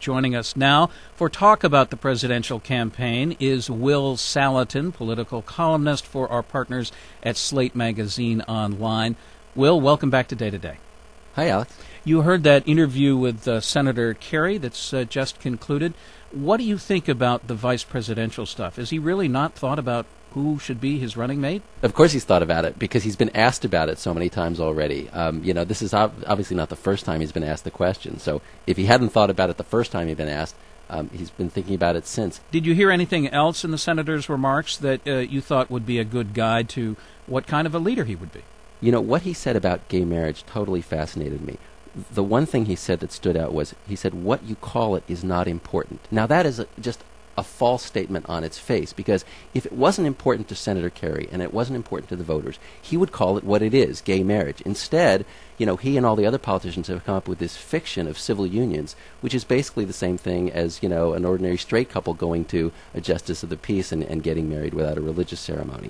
Joining us now for talk about the presidential campaign is Will Saletan, political columnist for our partners at Slate Magazine Online. Will, welcome back to Day to Day. Hi, Alex. You heard that interview with Senator Kerry that's just concluded. What do you think about the vice presidential stuff? Has he really not thought about who should be his running mate? Of course he's thought about it, because he's been asked about it so many times already. This is obviously not the first time he's been asked the question. So if he hadn't thought about it the first time he'd been asked, he's been thinking about it since. Did you hear anything else in the senator's remarks that you thought would be a good guide to what kind of a leader he would be? You know, what he said about gay marriage totally fascinated me. The one thing he said that stood out was, he said, what you call it is not important. Now that is just a false statement on its face, because if it wasn't important to Senator Kerry and it wasn't important to the voters, he would call it what it is, gay marriage. Instead, he and all the other politicians have come up with this fiction of civil unions, which is basically the same thing as, an ordinary straight couple going to a justice of the peace and getting married without a religious ceremony.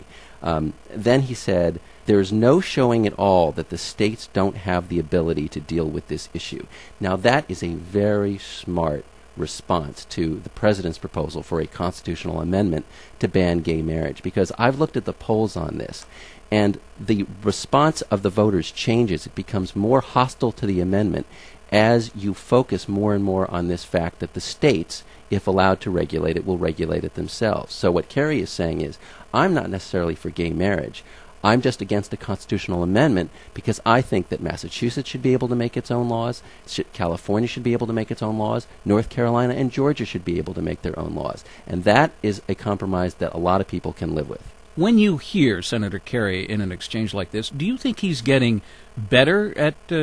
Then he said, there is no showing at all that the states don't have the ability to deal with this issue. Now that is a very smart response to the president's proposal for a constitutional amendment to ban gay marriage, because I've looked at the polls on this, and the response of the voters changes. It becomes more hostile to the amendment as you focus more and more on this fact that the states, if allowed to regulate it, will regulate it themselves. So what Kerry is saying is, I'm not necessarily for gay marriage. I'm just against a constitutional amendment because I think that Massachusetts should be able to make its own laws, California should be able to make its own laws, North Carolina and Georgia should be able to make their own laws. And that is a compromise that a lot of people can live with. When you hear Senator Kerry in an exchange like this, do you think he's getting better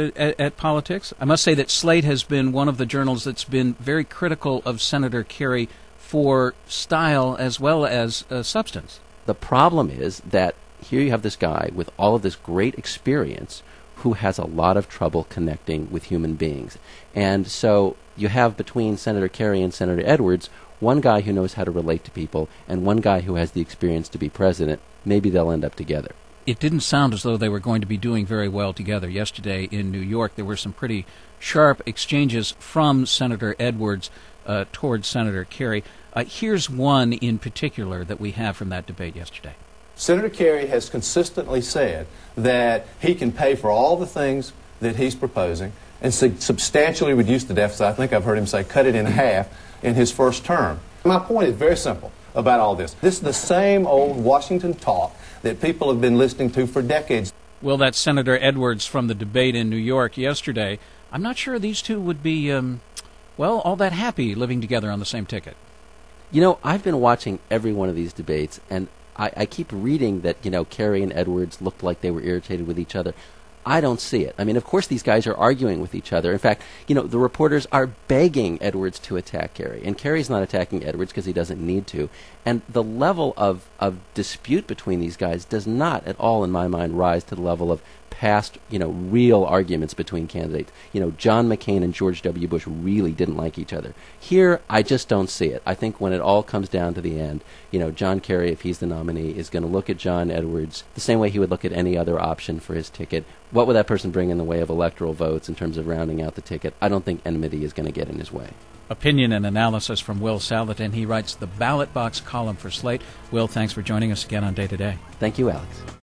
at politics? I must say that Slate has been one of the journals that's been very critical of Senator Kerry for style as well as substance. The problem is that here you have this guy with all of this great experience who has a lot of trouble connecting with human beings. And so you have between Senator Kerry and Senator Edwards, one guy who knows how to relate to people and one guy who has the experience to be president. Maybe they'll end up together. It didn't sound as though they were going to be doing very well together. Yesterday in New York, there were some pretty sharp exchanges from Senator Edwards towards Senator Kerry. Here's one in particular that we have from that debate yesterday. Senator Kerry has consistently said that he can pay for all the things that he's proposing and substantially reduce the deficit. I think I've heard him say cut it in half in his first term. My point is very simple about all this. This is the same old Washington talk that people have been listening to for decades. Well, that's Senator Edwards from the debate in New York yesterday. I'm not sure these two would be, all that happy living together on the same ticket. I've been watching every one of these debates, and I keep reading that, Kerry and Edwards looked like they were irritated with each other. I don't see it. I mean, of course these guys are arguing with each other. In fact, the reporters are begging Edwards to attack Kerry. And Kerry's not attacking Edwards because he doesn't need to. And the level of dispute between these guys does not at all, in my mind, rise to the level of past, real arguments between candidates. John McCain and George W. Bush really didn't like each other. Here, I just don't see it. I think when it all comes down to the end, John Kerry, if he's the nominee, is going to look at John Edwards the same way he would look at any other option for his ticket. What would that person bring in the way of electoral votes in terms of rounding out the ticket? I don't think enmity is going to get in his way. Opinion and analysis from Will Saletan. He writes the Ballot Box column for Slate. Will, thanks for joining us again on Day to Day. Thank you, Alex.